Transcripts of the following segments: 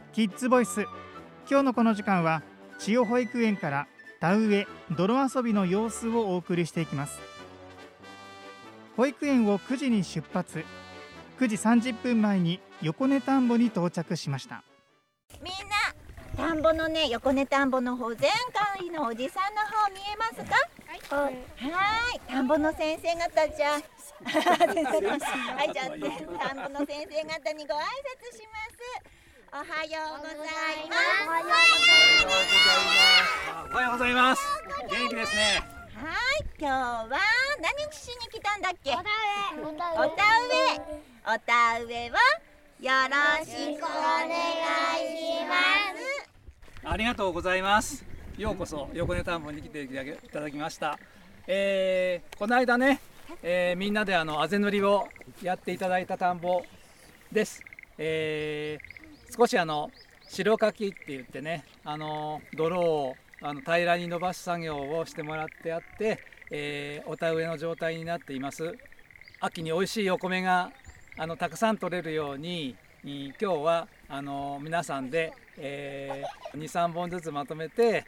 キッズボイス。今日のこの時間は千代保育園から田植え泥遊びの様子をお送りしていきます。保育園を9時に出発、9時30分前に横根田んぼに到着しました。 みんな、田んぼのね、横根田んぼの方、前回のおじさんの方見えますか？はい、田んぼの先生方じゃはい、じゃあ田んぼの先生方にご挨拶します。おはようございます。 おはようございます。元気ですね。 はい、今日は何しに来たんだっけ？お田植えをよろしくお願いします。 ありがとうございます。ようこそ横根田んぼに来ていただきました。この間ね、みんなであぜ塗りをやっていただいた田んぼです。少し白かきって言ってね、泥を平らに伸ばす作業をしてもらってあって、お田植えの状態になっています。秋に美味しいお米がたくさん取れるように、今日は皆さんで、2、3本ずつまとめて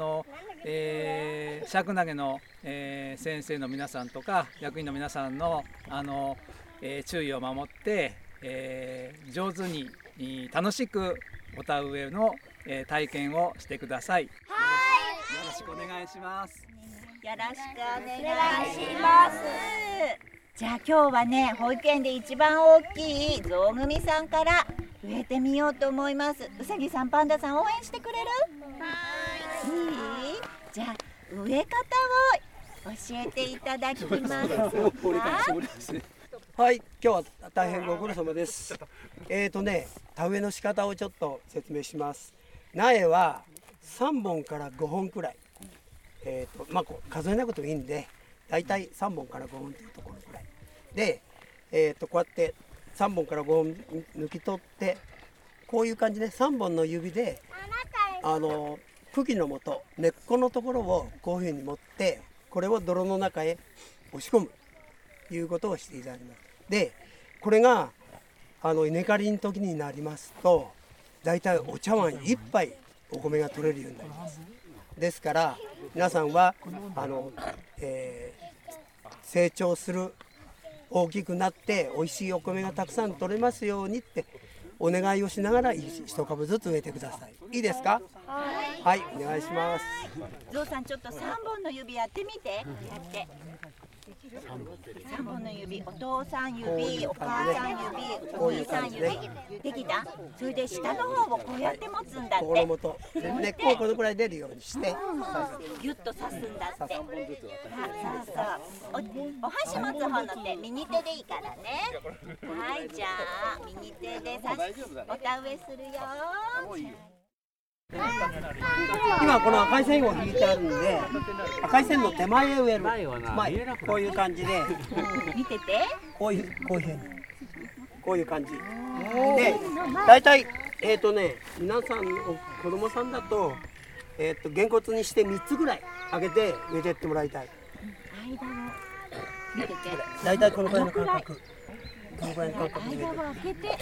尺投げの、先生の皆さんとか役員の皆さんの、注意を守って、上手に楽しくお田植えの、体験をしてください。よろしくお願いします。 よろしくお願いします。じゃあ今日はね、保育園で一番大きい象組さんから植えてみようと思います。うさぎさん、パンダさん、応援してくれる？いい？じゃあ植え方を教えていただきますはい、今日は大変ご苦労様です。田植えの仕方をちょっと説明します。苗は3本から5本くらい、数えなくてもいいんで、だいたい3本から5本というところくらいで、こうやって3本から5本抜き取って、こういう感じで3本の指で茎の元、根っこのところをこういうふうに持って、これを泥の中へ押し込むということをしていただきます。で、これが稲刈りの時になりますと、だいたいお茶碗1杯お米が取れるようになります。ですから皆さんは成長する、大きくなっておいしいお米がたくさん取れますようにってお願いをしながら一株ずつ植えてください。いいですか？はい、お願いします。 ゾウさん、ちょっと3本の指やってみて。やって3本の指、お父さん指、お母さん指、お兄さん指、できた？それで下の方をこうやって持つんだって。 ここの元、根っこをこのくらい出るようにしてギュッと刺すんだって。そうそう。お箸持つ方の手、右手でいいからね。はい、じゃあ右手でお田植えするよ。 今この赤い線を引いてあるんで、赤い線の手前へ植える。こういう感じで、 見てて、 こういう感じで、だいたい皆さんの子供さんだとげんこつにして3つぐらい上げて植えてってもらいたい。 見てて、 だいたいこのくらいの間隔、このくらいの間隔で間を開けて。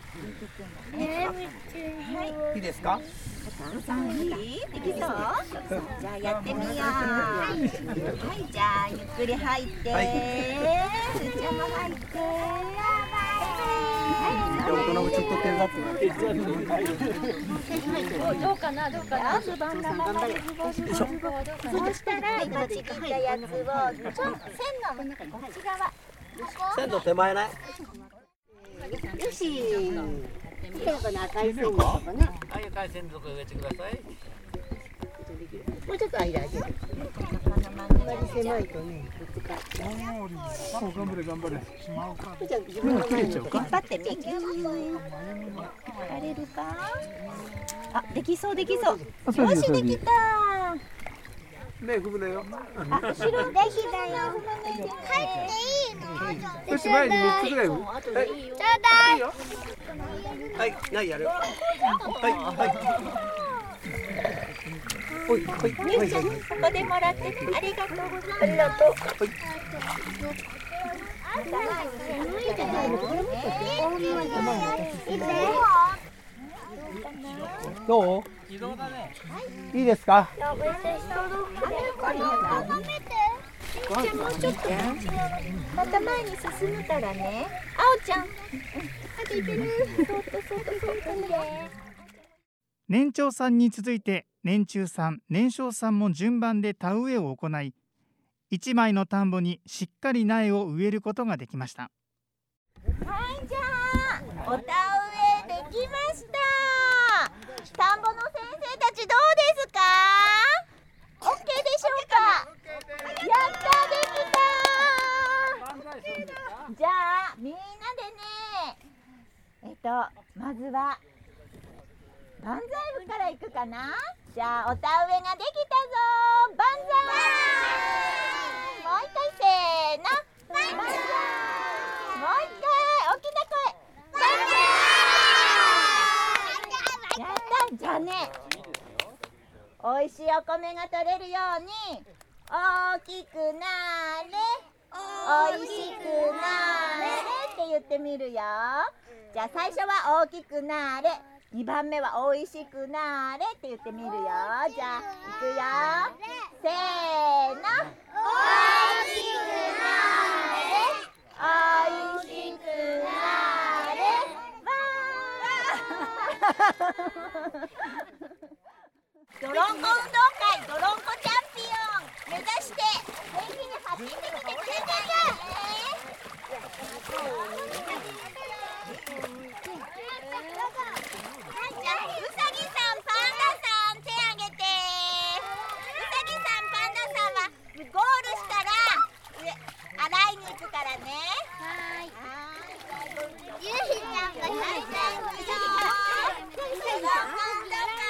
いいですか？ いい？できそう？じゃあやってみよう。はい、じゃあゆっくり入って、すーちゃんも入って。 大人もちょっと手伝って。 どうかな？そうしたら今ちぎったやつを線のこっち側。 線の手前ね。 よし。赤い線のとこね。 赤い線のとこ植えてください。 もうちょっと間開けて。狭いとね、 頑張れ頑張れ。 引っ張ってみ。引っ張れるか？あ、できそう。よし、できた。 ねえ、踏むなよ。 あ、後ろできたよ。入っていいの？ よし、前に3つぐらい。ちょうだい。はい、ないやる。はい。おい。 ここでもらって、ありがとうございます。 どう？ 移動だね。 いいですか？ もうちょっとまた前に進むからね。あおちゃん、あといける。そっとね。 年長さんに続いて年中さん、年少さんも順番で田植えを行い、1枚の田んぼにしっかり苗を植えることができました。 はい、じゃあお田植えできました。田んぼの先生たちどうですか？ OK でしょうか？やった、できた。じゃあみんなでね、まずは万歳部から行くかな。じゃあお田植えができたぞ。万歳。もう一回せーの。万歳。もう一回大きな声。万歳。やった。じゃあね、おいしいお米が取れるように大きくなれ、おいしくなれって言ってみるよ。じゃあ最初は大きくなれ、2番目はおいしくなれって言ってみるよ。じゃあいくよ。せーの。大きくなれ、おいしくなれ、わー。ドロンコ運動会、ドロンコチャンピオン目指して元気に走ってきてくれてね。じゃあうさぎさん、パンダさん、手あげて。うさぎさん、パンダさんはゴールしたら洗いに行くからね。ゆうひちゃんがうさぎさん、パンダさん。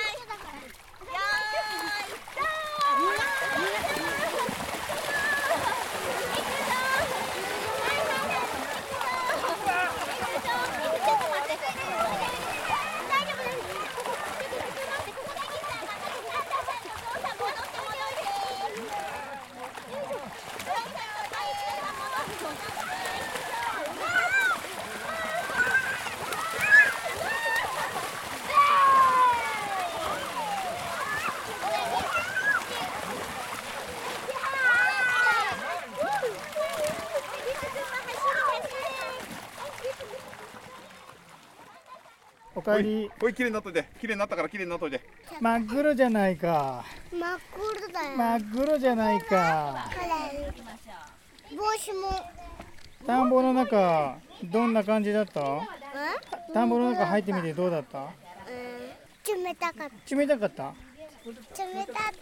おかえり。 おい、綺麗になっといて。綺麗になったから綺麗になっといて。 真っ黒じゃないか。 真っ黒だよ。 真っ黒じゃないか。 帽子も。 田んぼの中どんな感じだった？田んぼの中入ってみてどうだった？ 冷たかった。 冷たかった？ 冷たかった。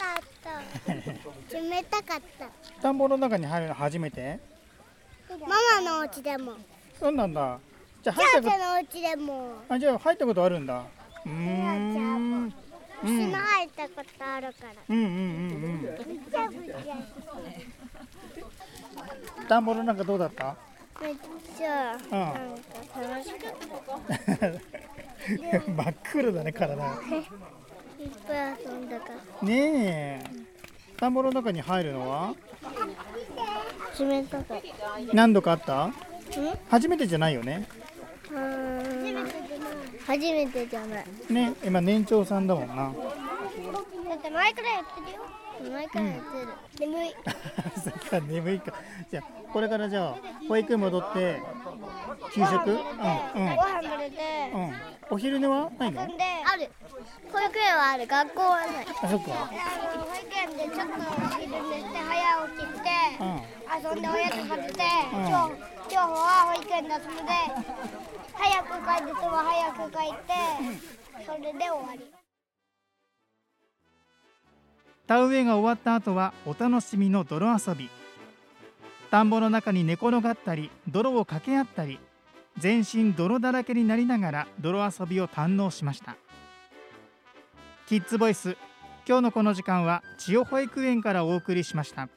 冷たかった。 田んぼの中に入るの初めて？ ママのお家でも。 そうなんだ。じゃあちゃんちゃんのお家でも。 じゃあ入ったことあるんだ。 砂入ったことあるから。 田んぼの中どうだった？ めっちゃなんか楽しかった。 真っ黒だね、体。 いっぱい遊んだから。 ねえ。田んぼの中に入るのは？ 冷たかった。 何度かあった？初めてじゃないよね。 初めてじゃない。 ね、今年長さんだもんな。 だって前からやってるよ。前からやってる。眠い。 そっか、眠いか。じゃあこれからじゃあ保育園戻って給食？ ご飯食べて。 お昼寝はないの？ ある。保育園はある。学校はない。 あ、そっか。 保育園でちょっとお昼寝して早起きして遊んでおやつ食べて、今日は保育園で遊んで早く帰ってとは早く帰ってそれで終わり。 田植えが終わった後はお楽しみの泥遊び。田んぼの中に寝転がったり泥をかけ合ったり、全身泥だらけになりながら泥遊びを堪能しました。キッズボイス、今日のこの時間は千代保育園からお送りしました。